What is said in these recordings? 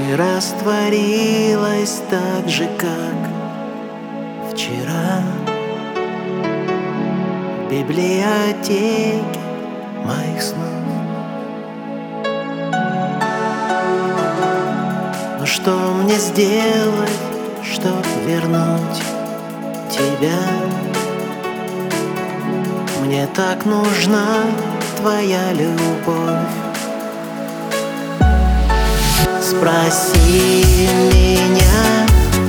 Ты растворилась так же, как вчера в библиотеке моих снов. Но что мне сделать, чтоб вернуть тебя? Мне так нужна твоя любовь. Спроси меня,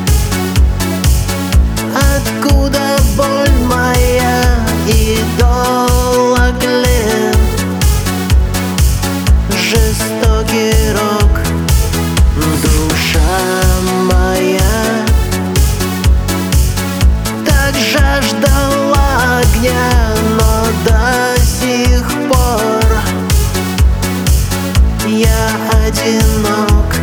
откуда боль моя и долг ли жестокий рок. Душа моя так жаждала огня, но до сих пор я одинок.